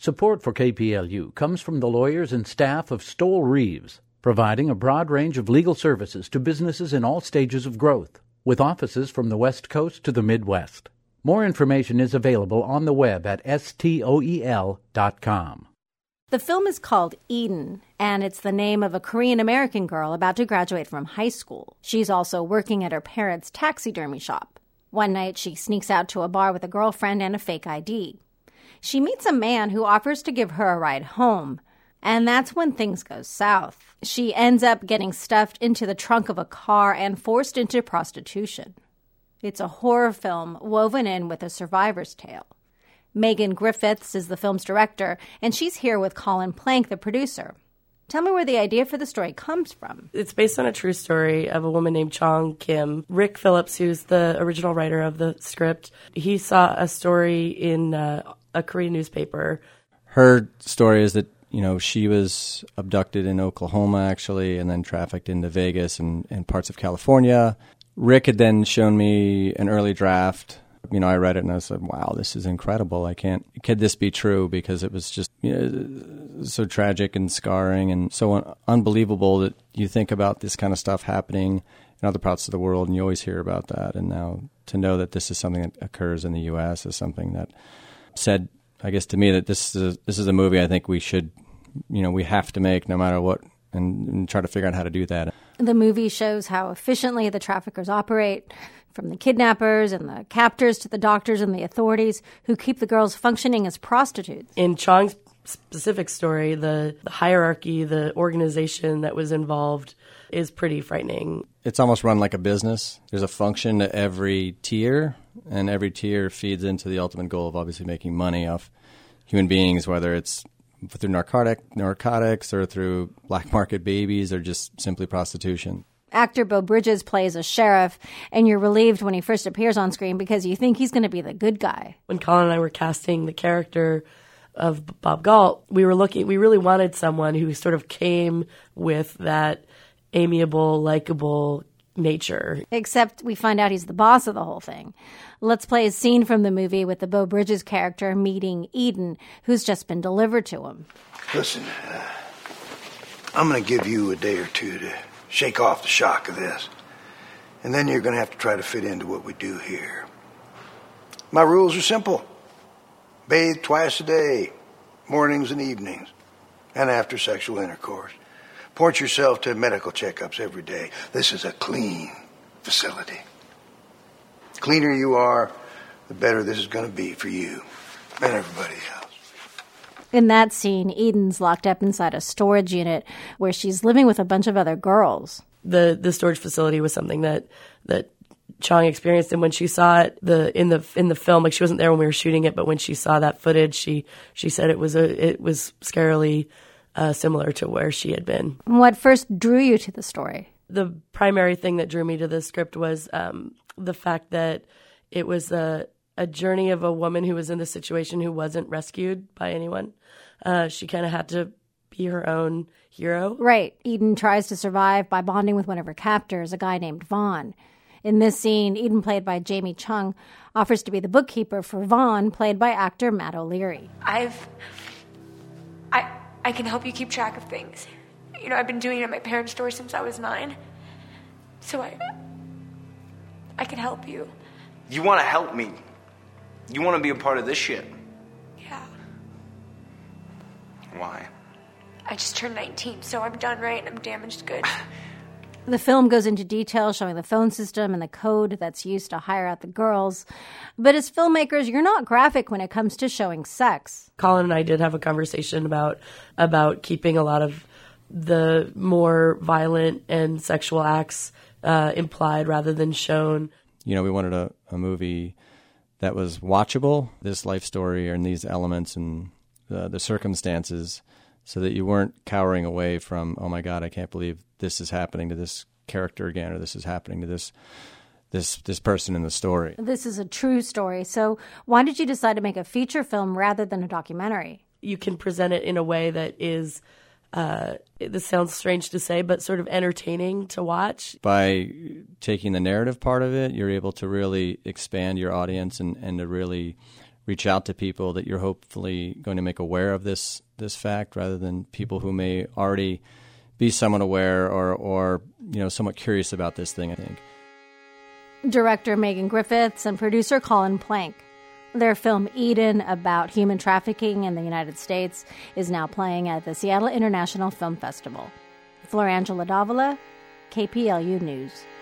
Support for KPLU comes from the lawyers and staff of Stoll Reeves, providing a broad range of legal services to businesses in all stages of growth, with offices from the West Coast to the Midwest. More information is available on the web at stoel.com. The film is called Eden, and it's the name of a Korean-American girl about to graduate from high school. She's also working at her parents' taxidermy shop. One night, she sneaks out to a bar with a girlfriend and a fake ID. She meets a man who offers to give her a ride home, and that's when things go south. She ends up getting stuffed into the trunk of a car and forced into prostitution. It's a horror film woven in with a survivor's tale. Megan Griffiths is the film's director, and she's here with Colin Plank, the producer. Tell me where the idea for the story comes from. It's based on a true story of a woman named Chong Kim. Rick Phillips, who's the original writer of the script, he saw a story in a Korean newspaper. Her story is that, she was abducted in Oklahoma, actually, and then trafficked into Vegas and parts of California. Rick had then shown me an early draft. I read it and I said, wow, this is incredible. Could this be true? Because it was just so tragic and scarring and so unbelievable that you think about this kind of stuff happening in other parts of the world and you always hear about that. And now to know that this is something that occurs in the U.S. is something that said, I guess to me, that this is a movie I think we should, we have to make no matter what and try to figure out how to do that. The movie shows how efficiently the traffickers operate, from the kidnappers and the captors to the doctors and the authorities who keep the girls functioning as prostitutes. In Chong's specific story, the hierarchy, the organization that was involved is pretty frightening. It's almost run like a business. There's a function to every tier, and every tier feeds into the ultimate goal of obviously making money off human beings, whether it's through narcotics or through black market babies or just simply prostitution. Actor Beau Bridges plays a sheriff, and you're relieved when he first appears on screen because you think he's going to be the good guy. When Colin and I were casting the character of Bob Galt, we really wanted someone who sort of came with that amiable, likable nature. Except we find out he's the boss of the whole thing. Let's play a scene from the movie with the Beau Bridges character meeting Eden, who's just been delivered to him. Listen, I'm going to give you a day or two to shake off the shock of this. And then you're going to have to try to fit into what we do here. My rules are simple. Bathe twice a day, mornings and evenings, and after sexual intercourse. Point yourself to medical checkups every day. This is a clean facility. The cleaner you are, the better this is going to be for you and everybody else. In that scene, Eden's locked up inside a storage unit where she's living with a bunch of other girls. The storage facility was something that Chong experienced, and when she saw it in the film, like she wasn't there when we were shooting it, but when she saw that footage, she said it was scarily similar to where she had been. What first drew you to the story? The primary thing that drew me to the script was the fact that it was a journey of a woman who was in this situation who wasn't rescued by anyone. She kind of had to be her own hero. Right. Eden tries to survive by bonding with one of her captors, a guy named Vaughn. In this scene, Eden, played by Jamie Chung, offers to be the bookkeeper for Vaughn, played by actor Matt O'Leary. I can help you keep track of things. I've been doing it at my parents' store since I was 9. So I can help you. You want to help me? You want to be a part of this shit? Yeah. Why? I just turned 19, so I'm done, right? And I'm damaged goods. The film goes into detail showing the phone system and the code that's used to hire out the girls. But as filmmakers, you're not graphic when it comes to showing sex. Colin and I did have a conversation about keeping a lot of the more violent and sexual acts implied rather than shown. We wanted a movie that was watchable, this life story and these elements and the circumstances, so that you weren't cowering away from, oh my God, I can't believe this is happening to this character again, or this is happening to this person in the story. This is a true story. So why did you decide to make a feature film rather than a documentary? You can present it in a way that is, this sounds strange to say, but sort of entertaining to watch. By taking the narrative part of it, you're able to really expand your audience and to really reach out to people that you're hopefully going to make aware of this fact, rather than people who may already be somewhat aware or somewhat curious about this thing, I think. Director Megan Griffiths and producer Colin Plank. Their film Eden, about human trafficking in the United States, is now playing at the Seattle International Film Festival. Florangela Davila, KPLU News.